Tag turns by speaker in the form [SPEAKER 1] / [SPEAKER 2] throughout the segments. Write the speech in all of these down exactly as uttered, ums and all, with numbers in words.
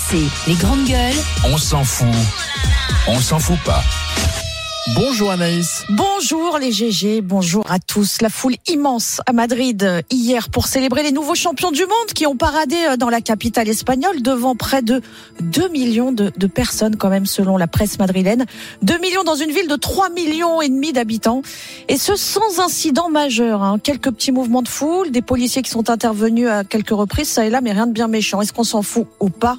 [SPEAKER 1] C, les grandes gueules.
[SPEAKER 2] On s'en fout. On s'en fout pas.
[SPEAKER 3] Bonjour Anaïs.
[SPEAKER 4] Bonjour les G G, bonjour à tous. La foule immense à Madrid hier pour célébrer les nouveaux champions du monde qui ont paradé dans la capitale espagnole devant près de deux millions de, de personnes quand même selon la presse madrilène. deux millions dans une ville de trois millions et demi d'habitants. Et ce sans incident majeur. Hein. Quelques petits mouvements de foule, des policiers qui sont intervenus à quelques reprises, ça et là, mais rien de bien méchant. Est-ce qu'on s'en fout ou pas?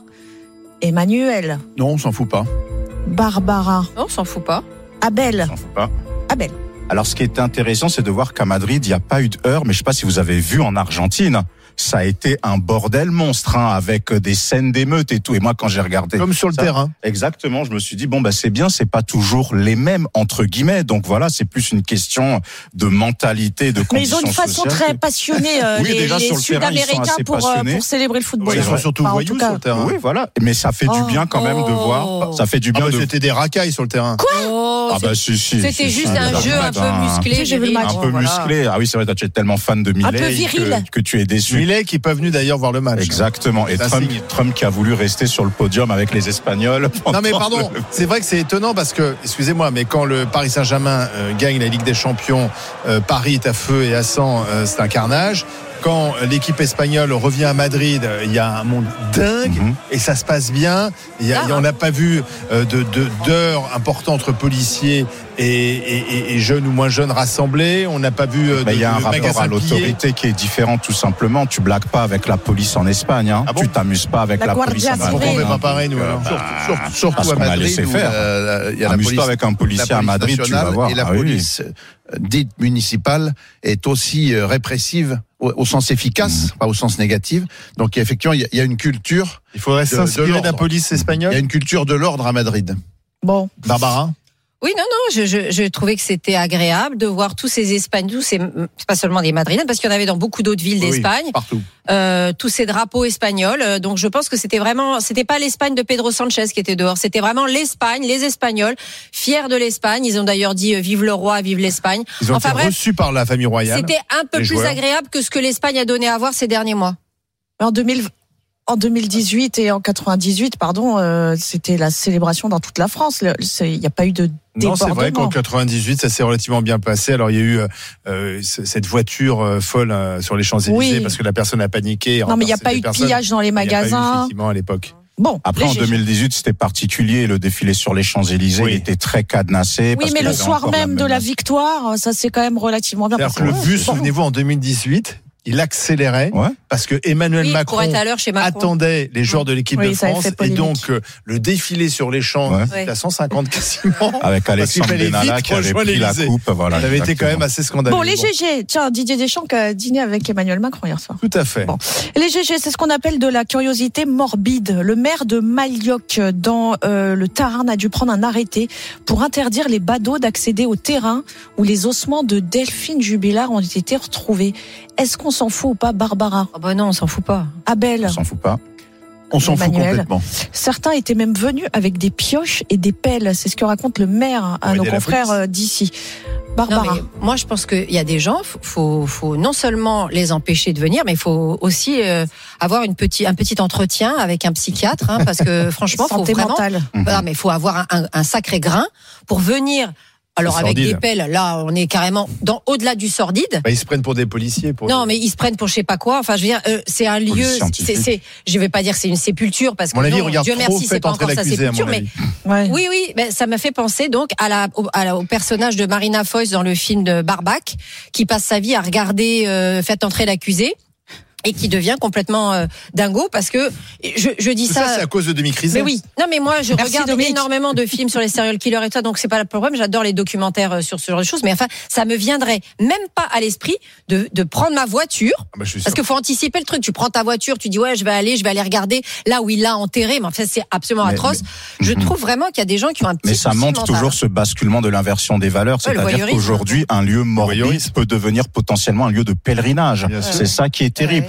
[SPEAKER 4] Emmanuel.
[SPEAKER 3] Non, on s'en fout pas.
[SPEAKER 4] Barbara.
[SPEAKER 5] Non, on s'en fout pas.
[SPEAKER 4] Abel.
[SPEAKER 6] On s'en fout pas.
[SPEAKER 4] Abel.
[SPEAKER 6] Alors, ce qui est intéressant, c'est de voir qu'à Madrid, il n'y a pas eu de heurts, mais je ne sais pas si vous avez vu en Argentine, ça a été un bordel monstre, hein, avec des scènes d'émeutes et tout. Et moi, quand j'ai regardé...
[SPEAKER 3] Comme sur le
[SPEAKER 6] ça,
[SPEAKER 3] terrain.
[SPEAKER 6] Exactement, je me suis dit, bon, bah, c'est bien, c'est pas toujours les mêmes, entre guillemets. Donc voilà, c'est plus une question de mentalité, de
[SPEAKER 4] Mais ils
[SPEAKER 6] conditions
[SPEAKER 4] ont une façon
[SPEAKER 6] sociales.
[SPEAKER 4] très passionnée, euh,
[SPEAKER 6] Oui,
[SPEAKER 4] les,
[SPEAKER 6] déjà,
[SPEAKER 4] les
[SPEAKER 6] sur le terrain, ils sont
[SPEAKER 4] Sud-Américains,
[SPEAKER 6] assez
[SPEAKER 4] pour, euh,
[SPEAKER 6] passionnés.
[SPEAKER 4] pour célébrer le football.
[SPEAKER 3] Oui, ils sont surtout
[SPEAKER 4] Enfin, en
[SPEAKER 3] voyous
[SPEAKER 4] tout cas.
[SPEAKER 3] sur le terrain.
[SPEAKER 6] Oui, voilà. Mais ça fait du
[SPEAKER 4] Oh.
[SPEAKER 6] bien quand même de voir. Ça fait du
[SPEAKER 3] Ah
[SPEAKER 6] bien
[SPEAKER 3] bah,
[SPEAKER 6] de...
[SPEAKER 3] c'était des racailles sur le terrain.
[SPEAKER 5] Oh,
[SPEAKER 6] Ah bah si, si.
[SPEAKER 5] c'était
[SPEAKER 6] si,
[SPEAKER 5] juste
[SPEAKER 6] si,
[SPEAKER 5] un
[SPEAKER 6] mais
[SPEAKER 5] jeu un peu
[SPEAKER 6] hein.
[SPEAKER 5] musclé.
[SPEAKER 4] J'ai vu le match.
[SPEAKER 6] Un peu
[SPEAKER 5] Voilà.
[SPEAKER 6] musclé. Ah oui, c'est vrai, toi, tu es tellement fan de Millet
[SPEAKER 4] peu viril.
[SPEAKER 6] que, que tu es déçu.
[SPEAKER 3] Millet qui n'est pas venu d'ailleurs voir le match.
[SPEAKER 6] Exactement. Et
[SPEAKER 3] C'est un
[SPEAKER 6] Trump,
[SPEAKER 3] signe.
[SPEAKER 6] Trump qui a voulu rester sur le podium avec les Espagnols.
[SPEAKER 3] Non mais pardon,
[SPEAKER 6] Le-
[SPEAKER 3] c'est vrai que c'est étonnant parce que, excusez-moi, mais quand le Paris Saint-Germain euh, gagne la Ligue des Champions, euh, Paris est à feu et à sang, euh, c'est un carnage. Quand l'équipe espagnole revient à Madrid, il y a un monde dingue
[SPEAKER 6] Mhm.
[SPEAKER 3] et ça se passe bien. Il y a,
[SPEAKER 5] Ah.
[SPEAKER 3] on n'a pas vu euh, de, de, d'heures importantes entre policiers et, et, et, et jeunes ou moins jeunes rassemblés. On n'a pas vu euh, de,
[SPEAKER 6] Bah, il y a un
[SPEAKER 3] de
[SPEAKER 6] rapport
[SPEAKER 3] magasins
[SPEAKER 6] à
[SPEAKER 3] pillés.
[SPEAKER 6] l'autorité qui est différent, tout simplement. Tu blagues pas avec la police en Espagne. Hein.
[SPEAKER 3] Ah bon
[SPEAKER 6] tu t'amuses pas avec
[SPEAKER 4] La
[SPEAKER 6] la,
[SPEAKER 4] Guardia
[SPEAKER 6] police en
[SPEAKER 4] Civile.
[SPEAKER 3] Pourquoi on
[SPEAKER 6] Madrid.
[SPEAKER 3] fait
[SPEAKER 6] hein.
[SPEAKER 3] pas pareil, nous,
[SPEAKER 6] Donc,
[SPEAKER 3] alors
[SPEAKER 6] euh,
[SPEAKER 7] Surtout,
[SPEAKER 6] bah,
[SPEAKER 7] surtout, surtout
[SPEAKER 6] parce
[SPEAKER 7] à
[SPEAKER 6] qu'on a
[SPEAKER 7] Madrid,
[SPEAKER 6] laissé
[SPEAKER 7] où
[SPEAKER 6] faire.
[SPEAKER 7] euh, il y a la
[SPEAKER 6] Amuse-toi
[SPEAKER 7] police,
[SPEAKER 6] avec un policier
[SPEAKER 7] la
[SPEAKER 6] à
[SPEAKER 7] police
[SPEAKER 6] Madrid, tu vas
[SPEAKER 7] nationale
[SPEAKER 6] voir.
[SPEAKER 7] et la
[SPEAKER 6] Ah oui, oui.
[SPEAKER 7] police euh, dite municipale est aussi euh, répressive au, au sens efficace,
[SPEAKER 6] Mmh.
[SPEAKER 7] pas au sens négatif. Donc effectivement, il y, a- il y a une culture,
[SPEAKER 3] Il faudrait
[SPEAKER 7] de- de
[SPEAKER 3] s'inspirer de la
[SPEAKER 7] l'ordre.
[SPEAKER 3] police
[SPEAKER 7] il y
[SPEAKER 3] espagnole.
[SPEAKER 7] a une culture de l'ordre à Madrid.
[SPEAKER 4] Bon.
[SPEAKER 3] Barbara.
[SPEAKER 5] Oui, non, non, je, je, je trouvais que c'était agréable de voir tous ces Espagnols, tous ces, c'est pas seulement des Madrilènes, parce qu'il y en avait dans beaucoup d'autres villes
[SPEAKER 3] Oui,
[SPEAKER 5] d'Espagne,
[SPEAKER 3] partout.
[SPEAKER 5] euh, tous ces drapeaux espagnols. Euh, Donc je pense que c'était vraiment, c'était pas l'Espagne de Pedro Sanchez qui était dehors, c'était vraiment l'Espagne, les Espagnols, fiers de l'Espagne. Ils ont d'ailleurs dit euh, vive le roi, vive l'Espagne.
[SPEAKER 3] Ils ont
[SPEAKER 5] Enfin
[SPEAKER 3] été
[SPEAKER 5] bref,
[SPEAKER 3] reçus par la famille royale.
[SPEAKER 5] c'était un peu
[SPEAKER 3] les
[SPEAKER 5] plus
[SPEAKER 3] joueurs.
[SPEAKER 5] agréable que ce que l'Espagne a donné à voir ces derniers mois.
[SPEAKER 4] En deux mille En deux mille dix-huit et en quatre-vingt-dix-huit, pardon, euh, c'était la célébration dans toute la France. Le- c'est- Il n'y a pas eu de
[SPEAKER 3] Non, c'est vrai
[SPEAKER 4] débordement.
[SPEAKER 3] qu'en quatre-vingt-dix-huit, ça s'est relativement bien passé. Alors, il y a eu euh, c- cette voiture euh, folle euh, sur les Champs-Élysées
[SPEAKER 4] Oui.
[SPEAKER 3] parce que la personne a paniqué.
[SPEAKER 4] Non, mais il n'y a
[SPEAKER 3] renversé
[SPEAKER 4] pas
[SPEAKER 3] des
[SPEAKER 4] eu de
[SPEAKER 3] personnes.
[SPEAKER 4] pillage dans les
[SPEAKER 3] Il n'y a pas eu,
[SPEAKER 4] magasins.
[SPEAKER 3] effectivement, à l'époque.
[SPEAKER 4] Bon.
[SPEAKER 6] Après,
[SPEAKER 4] les
[SPEAKER 6] en
[SPEAKER 4] G G.
[SPEAKER 6] deux mille dix-huit, c'était particulier. Le défilé sur les Champs-Élysées
[SPEAKER 3] Oui.
[SPEAKER 6] il était très cadenassé.
[SPEAKER 4] Oui,
[SPEAKER 6] parce
[SPEAKER 4] mais
[SPEAKER 6] qu'il
[SPEAKER 4] le
[SPEAKER 6] y avait
[SPEAKER 4] soir
[SPEAKER 6] encore
[SPEAKER 4] même de la
[SPEAKER 6] menace.
[SPEAKER 4] victoire, ça s'est quand même relativement bien
[SPEAKER 3] C'est-à-dire
[SPEAKER 4] passé.
[SPEAKER 3] que le
[SPEAKER 4] Ouais,
[SPEAKER 3] bus,
[SPEAKER 4] bon.
[SPEAKER 3] souvenez-vous, en deux mille dix-huit, il accélérait
[SPEAKER 6] Ouais.
[SPEAKER 3] parce que Emmanuel
[SPEAKER 5] Oui, pour
[SPEAKER 3] Macron
[SPEAKER 5] être à l'heure chez Macron.
[SPEAKER 3] attendait les joueurs de l'équipe
[SPEAKER 4] Oui,
[SPEAKER 3] de
[SPEAKER 4] ça avait
[SPEAKER 3] France
[SPEAKER 4] fait
[SPEAKER 3] et
[SPEAKER 4] polémique.
[SPEAKER 3] donc euh, le défilé sur les champs
[SPEAKER 6] Ouais.
[SPEAKER 3] c'était à cent cinquante quasiment.
[SPEAKER 6] Avec
[SPEAKER 3] qu'il
[SPEAKER 6] Alexandre
[SPEAKER 3] fallait
[SPEAKER 6] Benalla
[SPEAKER 3] vite
[SPEAKER 6] qui avait
[SPEAKER 3] rejoindre
[SPEAKER 6] pris la
[SPEAKER 3] l'Élysée.
[SPEAKER 6] coupe. Voilà,
[SPEAKER 3] Ça avait été quand
[SPEAKER 6] exactement.
[SPEAKER 3] même assez scandaleux.
[SPEAKER 4] Bon, les G G, tiens, Didier Deschamps qui a dîné avec Emmanuel Macron hier soir.
[SPEAKER 3] Tout à fait.
[SPEAKER 4] Bon. Les G G, c'est ce qu'on appelle de la curiosité morbide. Le maire de Malioc, dans euh, le Tarn, a dû prendre un arrêté pour interdire les badauds d'accéder au terrain où les ossements de Delphine Jubilard ont été retrouvés. Est-ce qu'on s'en fout ou pas, Barbara?
[SPEAKER 5] Oh bah non, on s'en fout pas.
[SPEAKER 4] Abel?
[SPEAKER 6] On s'en fout pas.
[SPEAKER 7] On s'en fout
[SPEAKER 4] Emmanuel.
[SPEAKER 7] complètement.
[SPEAKER 4] Certains étaient même venus avec des pioches et des pelles. C'est ce que raconte le maire à
[SPEAKER 3] Pour
[SPEAKER 4] nos
[SPEAKER 3] aider la
[SPEAKER 4] confrères
[SPEAKER 3] police.
[SPEAKER 4] euh, d'ici.
[SPEAKER 5] Non,
[SPEAKER 4] Barbara?
[SPEAKER 5] mais moi, je pense qu'il y a des gens, faut, faut, faut non seulement les empêcher de venir, mais il faut aussi euh, avoir une petit, un petit entretien avec un psychiatre, hein, parce que franchement, faut
[SPEAKER 4] Santé
[SPEAKER 5] vraiment,
[SPEAKER 4] mentale.
[SPEAKER 5] voilà, mais faut avoir un, un, un sacré grain pour venir. Alors
[SPEAKER 3] C'est
[SPEAKER 5] avec
[SPEAKER 3] sordide.
[SPEAKER 5] des pelles, là, on est carrément dans au-delà du sordide.
[SPEAKER 3] Bah, ils se prennent pour des policiers. Pour
[SPEAKER 5] Non,
[SPEAKER 3] des-
[SPEAKER 5] mais ils se prennent pour je sais pas quoi. Enfin, je veux dire, euh, c'est un lieu.
[SPEAKER 6] Police
[SPEAKER 5] C'est,
[SPEAKER 6] scientifique.
[SPEAKER 5] c'est, je vais pas dire que c'est une sépulture parce
[SPEAKER 3] À mon
[SPEAKER 5] que
[SPEAKER 3] avis,
[SPEAKER 5] non,
[SPEAKER 3] regarde
[SPEAKER 5] Dieu
[SPEAKER 3] trop,
[SPEAKER 5] merci, c'est
[SPEAKER 3] faites
[SPEAKER 5] pas
[SPEAKER 3] entrer
[SPEAKER 5] encore sa
[SPEAKER 3] l'accusé, à mon
[SPEAKER 5] sépulture, mais
[SPEAKER 3] avis.
[SPEAKER 4] Ouais.
[SPEAKER 5] oui, oui, ben, ça m'a fait penser donc à la, au, à la- au personnage de Marina Foïs dans le film de Barbac, qui passe sa vie à regarder euh, Faites entrer l'accusé. Et qui devient complètement euh, dingo parce que je, je dis
[SPEAKER 3] Tout
[SPEAKER 5] ça.
[SPEAKER 3] ça, c'est à cause de Demi Criset.
[SPEAKER 5] Mais oui, non mais moi je
[SPEAKER 4] Merci,
[SPEAKER 5] regarde
[SPEAKER 4] Dominique.
[SPEAKER 5] énormément de films sur les serial killers et tout ça, donc c'est pas le problème. J'adore les documentaires euh, sur ce genre de choses, mais enfin ça me viendrait même pas à l'esprit de, de prendre ma voiture.
[SPEAKER 3] Ah bah, je suis sûr.
[SPEAKER 5] Parce qu'il faut anticiper le truc. Tu prends ta voiture, tu dis ouais, je vais aller, je vais aller regarder là où il l'a enterré. Mais en fait, c'est absolument
[SPEAKER 6] Mais-
[SPEAKER 5] atroce.
[SPEAKER 6] mais-
[SPEAKER 5] Je
[SPEAKER 6] Mhm.
[SPEAKER 5] trouve vraiment qu'il y a des gens qui ont un petit.
[SPEAKER 6] Mais ça
[SPEAKER 5] souci
[SPEAKER 6] montre
[SPEAKER 5] mental.
[SPEAKER 6] toujours ce basculement de l'inversion des valeurs.
[SPEAKER 5] Ouais, le
[SPEAKER 6] C'est-à-dire
[SPEAKER 5] voyeurisme.
[SPEAKER 6] qu'aujourd'hui, un lieu morbide
[SPEAKER 3] voyeurisme.
[SPEAKER 6] peut devenir potentiellement un lieu de pèlerinage.
[SPEAKER 3] Bien sûr.
[SPEAKER 6] C'est ça qui est terrible.
[SPEAKER 5] Ouais.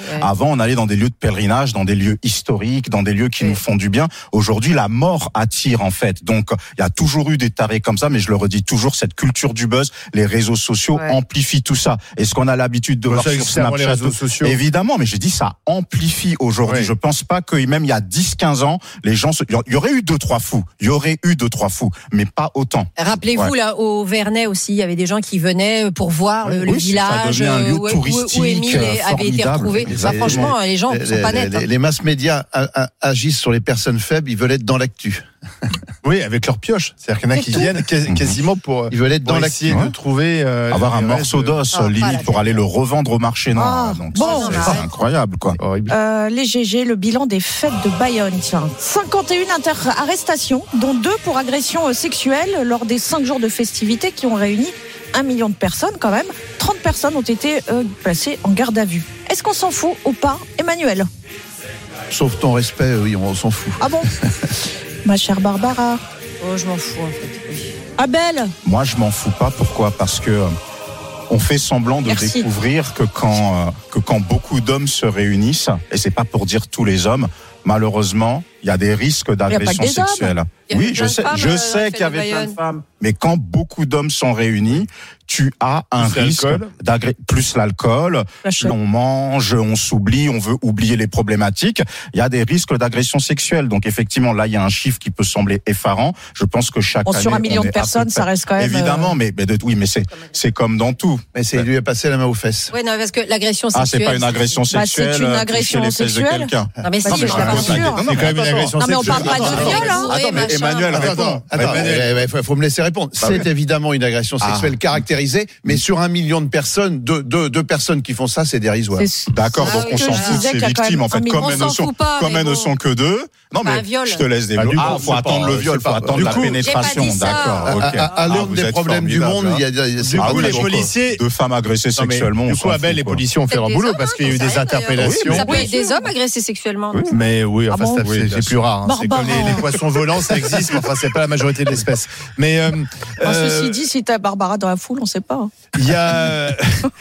[SPEAKER 5] ouais.
[SPEAKER 6] Avant, on allait dans des lieux de pèlerinage, dans des lieux historiques, dans des lieux qui
[SPEAKER 5] oui.
[SPEAKER 6] nous font du bien. Aujourd'hui, la mort attire, en fait. Donc, il y a toujours eu des tarés comme ça, mais je le redis toujours, cette culture du buzz, les réseaux sociaux
[SPEAKER 5] ouais.
[SPEAKER 6] amplifient tout ça. Est-ce qu'on a l'habitude de
[SPEAKER 3] Bon,
[SPEAKER 6] voir
[SPEAKER 3] ça,
[SPEAKER 6] sur
[SPEAKER 3] extrêmement les
[SPEAKER 6] Snapchat?
[SPEAKER 3] réseaux sociaux.
[SPEAKER 6] Évidemment, mais j'ai dit ça amplifie aujourd'hui.
[SPEAKER 3] Oui.
[SPEAKER 6] Je pense pas que même il y a dix quinze ans, les gens, se... il y aurait eu deux trois fous. Il y aurait eu deux trois fous, mais pas autant.
[SPEAKER 5] Rappelez-vous,
[SPEAKER 6] Ouais.
[SPEAKER 5] là, au Vernet aussi, il y avait des gens qui venaient pour voir le,
[SPEAKER 6] Oui,
[SPEAKER 5] le
[SPEAKER 6] oui, ça
[SPEAKER 5] village
[SPEAKER 6] devient un lieu
[SPEAKER 5] où, où,
[SPEAKER 6] touristique,
[SPEAKER 5] où Émile
[SPEAKER 6] euh,
[SPEAKER 5] avait été
[SPEAKER 6] formidable.
[SPEAKER 5] retrouvé.
[SPEAKER 6] Les-
[SPEAKER 5] Bah, franchement, les gens
[SPEAKER 7] les,
[SPEAKER 5] sont pas
[SPEAKER 7] les-
[SPEAKER 5] nets.
[SPEAKER 7] les-
[SPEAKER 5] hein.
[SPEAKER 7] les masses médias a- a- agissent sur les personnes faibles, ils veulent être dans l'actu.
[SPEAKER 3] Oui, avec leur pioche. C'est-à-dire qu'il y en a qui viennent quas- quasiment pour,
[SPEAKER 7] Ils veulent être
[SPEAKER 3] pour
[SPEAKER 7] dans
[SPEAKER 3] essayer
[SPEAKER 7] l'actu.
[SPEAKER 3] de trouver euh,
[SPEAKER 6] Avoir un
[SPEAKER 3] les
[SPEAKER 6] morceau
[SPEAKER 3] restes de-
[SPEAKER 6] d'os,
[SPEAKER 5] Ah, pas
[SPEAKER 6] limite,
[SPEAKER 5] la
[SPEAKER 6] pour
[SPEAKER 5] peine.
[SPEAKER 6] aller le revendre au marché noir.
[SPEAKER 4] Ah,
[SPEAKER 6] Donc,
[SPEAKER 4] bon,
[SPEAKER 6] c'est-
[SPEAKER 5] non,
[SPEAKER 6] c'est
[SPEAKER 5] mais-
[SPEAKER 6] incroyable, quoi.
[SPEAKER 3] Horrible.
[SPEAKER 4] Euh, les G G, le bilan des fêtes de Bayonne, tiens. cinquante et une inter- arrestations, dont deux pour agression euh, sexuelle lors des cinq jours de festivités qui ont réuni un million de personnes quand même. trente personnes ont été euh, placées en garde à vue. Est-ce qu'on s'en fout ou pas, Emmanuel?
[SPEAKER 7] Sauf ton respect, oui, on s'en fout.
[SPEAKER 4] Ah bon? Ma chère Barbara.
[SPEAKER 5] Oh, je m'en fous, en fait. Oui.
[SPEAKER 4] Abel.
[SPEAKER 6] Moi, je m'en fous pas. Pourquoi? Parce que euh, on fait semblant de
[SPEAKER 4] Merci.
[SPEAKER 6] découvrir que quand euh, que quand beaucoup d'hommes se réunissent, et c'est pas pour dire tous les hommes, malheureusement, il y a des risques
[SPEAKER 4] a pas que
[SPEAKER 6] d'agression
[SPEAKER 4] des hommes.
[SPEAKER 6] sexuelle.
[SPEAKER 5] Il y avait
[SPEAKER 6] Oui,
[SPEAKER 5] plein
[SPEAKER 6] je
[SPEAKER 5] de
[SPEAKER 6] sais,
[SPEAKER 5] femmes,
[SPEAKER 6] je
[SPEAKER 5] euh, dans
[SPEAKER 6] sais
[SPEAKER 5] la
[SPEAKER 6] qu'il y
[SPEAKER 5] fête de
[SPEAKER 6] avait plein de
[SPEAKER 5] Bayonne.
[SPEAKER 6] femmes, mais quand beaucoup d'hommes sont réunis, tu as un
[SPEAKER 3] Plus
[SPEAKER 6] risque
[SPEAKER 3] l'alcool.
[SPEAKER 6] d'agression, plus l'alcool,
[SPEAKER 4] La chouette.
[SPEAKER 6] on mange, on s'oublie, on veut oublier les problématiques. Il y a des risques d'agression sexuelle. Donc effectivement, là, il y a un chiffre qui peut sembler effarant. Je pense que chaque
[SPEAKER 4] Bon,
[SPEAKER 6] année,
[SPEAKER 4] sur un million
[SPEAKER 6] on
[SPEAKER 4] de
[SPEAKER 6] est à peu
[SPEAKER 4] personnes,
[SPEAKER 6] près-
[SPEAKER 4] ça reste quand même.
[SPEAKER 6] Évidemment,
[SPEAKER 4] euh,
[SPEAKER 6] mais, mais de, oui, mais c'est c'est comme dans tout.
[SPEAKER 7] Mais c'est, il lui a passé la main aux fesses.
[SPEAKER 5] Ouais, non, parce que l'agression
[SPEAKER 6] Ah,
[SPEAKER 5] sexuelle.
[SPEAKER 6] c'est pas une agression
[SPEAKER 4] Bah, c'est
[SPEAKER 6] sexuelle.
[SPEAKER 4] une
[SPEAKER 6] euh,
[SPEAKER 4] agression
[SPEAKER 6] toucher les fesses de
[SPEAKER 4] sexuelle.
[SPEAKER 6] quelqu'un.
[SPEAKER 5] Non, mais si,
[SPEAKER 4] Bah,
[SPEAKER 5] mais
[SPEAKER 4] mais je
[SPEAKER 5] enfin,
[SPEAKER 4] l'assure.
[SPEAKER 5] sûr.
[SPEAKER 6] Non, non,
[SPEAKER 3] C'est quand même une
[SPEAKER 6] attends,
[SPEAKER 3] agression
[SPEAKER 4] Non, mais on
[SPEAKER 3] sexuelle.
[SPEAKER 4] parle pas de
[SPEAKER 5] Attends,
[SPEAKER 4] viol, hein.
[SPEAKER 5] attends,
[SPEAKER 6] Attends, mais
[SPEAKER 5] machin.
[SPEAKER 6] Emmanuel,
[SPEAKER 3] Attends,
[SPEAKER 6] réponds.
[SPEAKER 3] attends,
[SPEAKER 7] Attends,
[SPEAKER 3] Emmanuel.
[SPEAKER 7] il faut me laisser répondre.
[SPEAKER 6] Bah
[SPEAKER 7] C'est
[SPEAKER 6] oui.
[SPEAKER 7] évidemment une agression sexuelle
[SPEAKER 6] Ah.
[SPEAKER 7] caractérisée, mais sur un million de personnes, deux, deux, deux personnes qui font ça, c'est dérisoire.
[SPEAKER 4] C'est-
[SPEAKER 6] D'accord,
[SPEAKER 5] Ah
[SPEAKER 6] donc
[SPEAKER 5] oui,
[SPEAKER 6] on
[SPEAKER 5] que
[SPEAKER 6] s'en
[SPEAKER 5] je
[SPEAKER 6] fout de
[SPEAKER 4] disais
[SPEAKER 6] ces
[SPEAKER 4] qu'il y a quand
[SPEAKER 6] victimes,
[SPEAKER 4] même
[SPEAKER 6] en fait,
[SPEAKER 4] un
[SPEAKER 6] comme
[SPEAKER 5] million.
[SPEAKER 6] elles ne
[SPEAKER 5] On s'en
[SPEAKER 6] sont,
[SPEAKER 5] fout pas,
[SPEAKER 6] comme
[SPEAKER 5] mais
[SPEAKER 6] elles ne
[SPEAKER 5] bon.
[SPEAKER 6] sont que deux. Non,
[SPEAKER 5] Pas
[SPEAKER 6] mais
[SPEAKER 5] un viol.
[SPEAKER 6] je te laisse
[SPEAKER 3] Ah,
[SPEAKER 6] développer.
[SPEAKER 3] du
[SPEAKER 6] Ah,
[SPEAKER 3] coup,
[SPEAKER 6] faut
[SPEAKER 3] c'est
[SPEAKER 6] attendre
[SPEAKER 3] pas-
[SPEAKER 6] le
[SPEAKER 3] c'est
[SPEAKER 6] viol, faut
[SPEAKER 3] pas-
[SPEAKER 6] attendre
[SPEAKER 3] du
[SPEAKER 6] la
[SPEAKER 3] coup,
[SPEAKER 6] pénétration.
[SPEAKER 5] j'ai pas dit ça.
[SPEAKER 6] D'accord, ok.
[SPEAKER 7] À, à- à
[SPEAKER 6] Ah,
[SPEAKER 7] l'aune
[SPEAKER 6] vous
[SPEAKER 7] des
[SPEAKER 6] êtes
[SPEAKER 7] problèmes du monde,
[SPEAKER 6] formidable,
[SPEAKER 7] il y a, il y a- c'est
[SPEAKER 3] Du
[SPEAKER 7] pas
[SPEAKER 3] coup,
[SPEAKER 7] vrai.
[SPEAKER 3] les
[SPEAKER 6] donc,
[SPEAKER 3] policiers.
[SPEAKER 6] Deux femmes agressées
[SPEAKER 3] Non, mais
[SPEAKER 6] sexuellement. on
[SPEAKER 3] du
[SPEAKER 6] s'en
[SPEAKER 3] coup, Abel,
[SPEAKER 6] fout,
[SPEAKER 3] les
[SPEAKER 6] quoi.
[SPEAKER 3] policiers ont fait
[SPEAKER 5] Peut-être
[SPEAKER 3] leur
[SPEAKER 5] des
[SPEAKER 3] boulot
[SPEAKER 5] hommes,
[SPEAKER 3] parce
[SPEAKER 5] hein,
[SPEAKER 3] qu'il y a eu
[SPEAKER 5] j'en
[SPEAKER 3] des
[SPEAKER 5] sais rien, d'ailleurs.
[SPEAKER 3] interpellations.
[SPEAKER 6] Oui,
[SPEAKER 5] Ça
[SPEAKER 6] mais
[SPEAKER 5] peut être des hommes agressés sexuellement.
[SPEAKER 6] Oui.
[SPEAKER 3] Mais oui, enfin,
[SPEAKER 5] bon
[SPEAKER 3] ça,
[SPEAKER 6] Oui,
[SPEAKER 3] c'est
[SPEAKER 6] bien
[SPEAKER 3] c'est
[SPEAKER 6] sûr.
[SPEAKER 3] plus rare. hein. C'est
[SPEAKER 4] Barbara.
[SPEAKER 3] comme les, les poissons volants, ça existe, mais enfin, c'est pas la majorité de l'espèce. Mais euh,
[SPEAKER 4] Enfin,
[SPEAKER 3] euh,
[SPEAKER 4] ceci dit, si t'as Barbara dans la foule, on sait pas. hein.
[SPEAKER 3] il y a,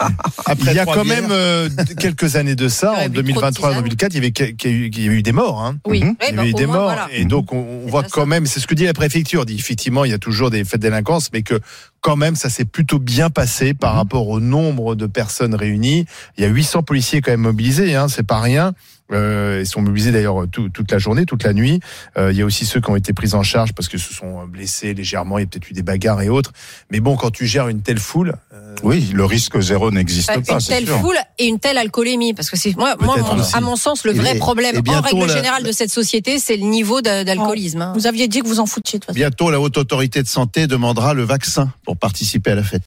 [SPEAKER 7] Après
[SPEAKER 3] il y a
[SPEAKER 7] trois
[SPEAKER 3] quand
[SPEAKER 7] bières.
[SPEAKER 3] même euh, quelques années de ça,
[SPEAKER 5] Il aurait
[SPEAKER 3] en
[SPEAKER 5] bu trop de
[SPEAKER 3] deux mille vingt-trois
[SPEAKER 5] tisane.
[SPEAKER 3] deux mille quatre, il y avait, qu'il y a eu, qu'il y a eu des morts. Hein.
[SPEAKER 5] Oui,
[SPEAKER 6] Mhm.
[SPEAKER 5] Ouais,
[SPEAKER 3] Il y
[SPEAKER 5] bah,
[SPEAKER 3] avait eu
[SPEAKER 5] au
[SPEAKER 3] des
[SPEAKER 5] moins,
[SPEAKER 3] morts,
[SPEAKER 5] voilà.
[SPEAKER 3] et donc on, on
[SPEAKER 5] C'est
[SPEAKER 3] voit
[SPEAKER 5] déjà
[SPEAKER 3] quand
[SPEAKER 5] ça.
[SPEAKER 3] même, c'est ce que dit la préfecture, dit effectivement il y a toujours des faits de délinquance, mais que quand même ça s'est plutôt bien passé par
[SPEAKER 6] Mhm.
[SPEAKER 3] rapport au nombre de personnes réunies. Il y a huit cents policiers quand même mobilisés, hein, c'est pas rien. Euh, ils sont mobilisés d'ailleurs tout- toute la journée, toute la nuit. Euh, il y a aussi ceux qui ont été pris en charge parce que se sont blessés légèrement. Il y a peut-être eu des bagarres et autres. Mais bon, quand tu gères une telle foule, euh,
[SPEAKER 6] Oui, le risque zéro n'existe
[SPEAKER 5] Bah,
[SPEAKER 6] pas,
[SPEAKER 5] une
[SPEAKER 6] c'est
[SPEAKER 5] telle
[SPEAKER 6] sûr.
[SPEAKER 5] foule et une telle alcoolémie, parce que c'est moi, moi
[SPEAKER 3] Peut-être
[SPEAKER 5] mon-
[SPEAKER 3] aussi.
[SPEAKER 5] à mon sens, le
[SPEAKER 7] Et-
[SPEAKER 5] vrai
[SPEAKER 7] et-
[SPEAKER 5] problème
[SPEAKER 7] et
[SPEAKER 5] en
[SPEAKER 7] bientôt,
[SPEAKER 5] règle
[SPEAKER 7] la-
[SPEAKER 5] générale de cette société, c'est le niveau de- d'alcoolisme. hein.
[SPEAKER 4] Vous aviez dit que vous en foutiez de toute façon.
[SPEAKER 7] Bientôt, la Haute Autorité de Santé demandera le vaccin pour participer à la fête.